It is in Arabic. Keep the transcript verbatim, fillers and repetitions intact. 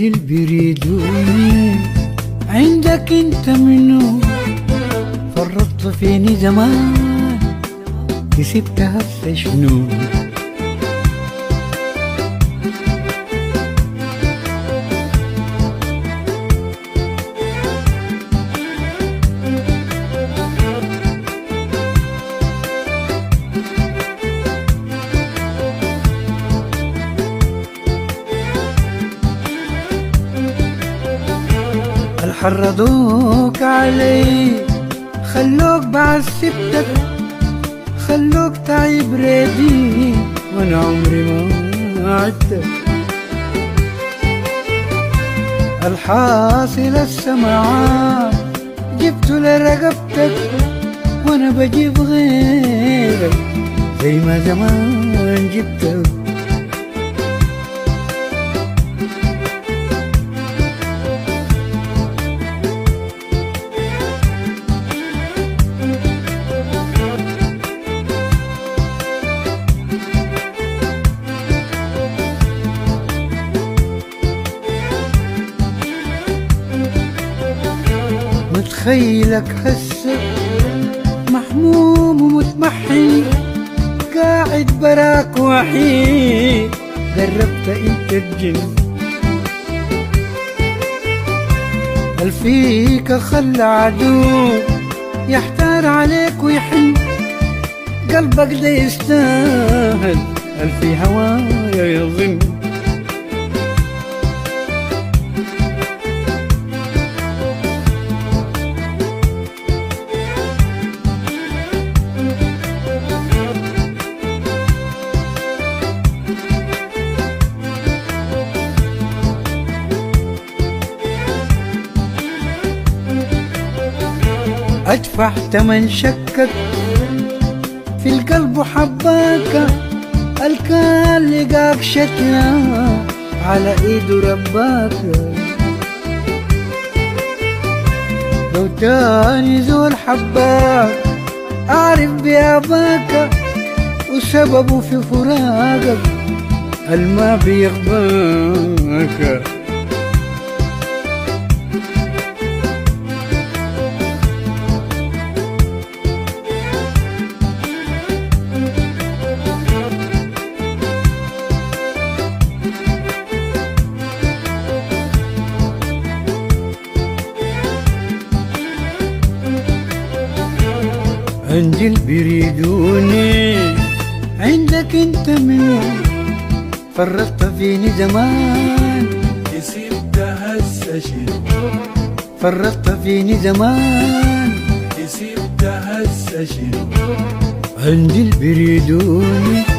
عندي اللي بيريدوني عندك انت منو، فرطت فيني زمان كسبت هسه شنو. حرضوك علي خلوك بعد سبتك، خلوك تعيب ريدي وانا عمري ما عدتك. الحاصل السماعات جبته لرقبتك وانا بجيب غيرك زي ما زمان جبتك. متخيلك هسه محموم ومتمحي قاعد براك وحيد، قربت انت الجن الفيك خلى عدو يحتار عليك ويحن، قلبك ده يستاهل الفي هوايا يظن. أدفع تمن شكك في القلب وحباك، الكان لقاك شتنا على ايده رباك. لو تاني زول حباك أعرف بأباك وسببه في فراقك الما بيغباك. عندي اللي بيريدوني عندك انت منو، فرطت فيني زمان كسبت هسه شنو، فرطت فيني زمان كسبت هسه شنو. عندي اللي بيريدوني